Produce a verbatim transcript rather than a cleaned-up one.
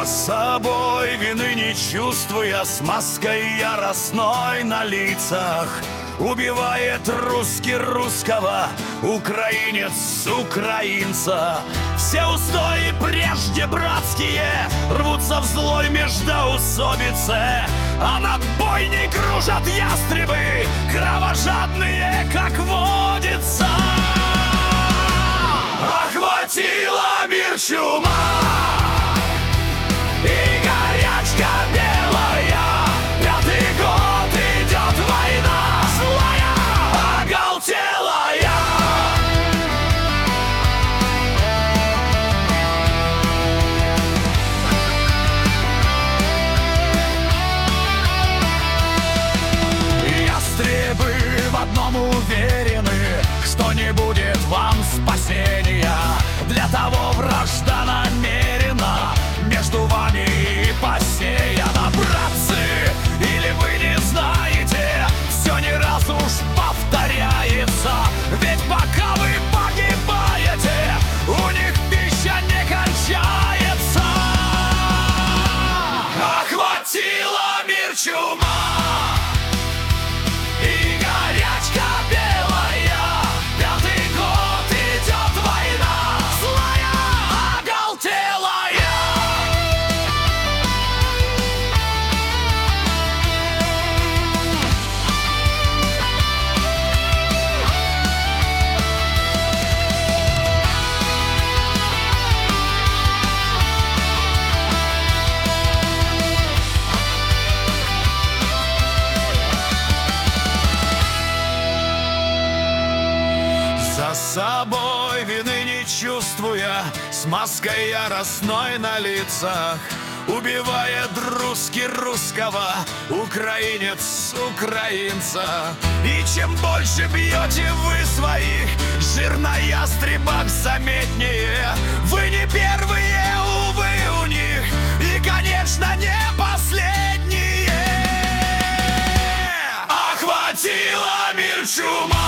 собой вины не чувствуя, с маской яростной на лицах, убивает русский русского, украинец украинца. Все устои прежде братские рвутся в злой междоусобице, а над бойней кружат ястребы, кровожадные, как водится. Охватила мир чума и горячка белая, пятый год идет война злая, оголтелая. Ястребы в одном уверены, что не будет вам спасения. Для того вражда намерена между вами и посеяна. Братцы, или вы не знаете, все не раз уж повторяется. Ведь пока вы погибаете, у них пища не кончается. Охватила мир чума и горячка белая, пятый год идет война злая, оголтелая. За собой вины не чувствуя, с маской яростной на лицах, убивает русский русского, украинец украинца. И чем больше бьете вы своих, жир на ястребах заметнее. Вы не первые, увы, у них, и, конечно, не последние. Охватила мир чума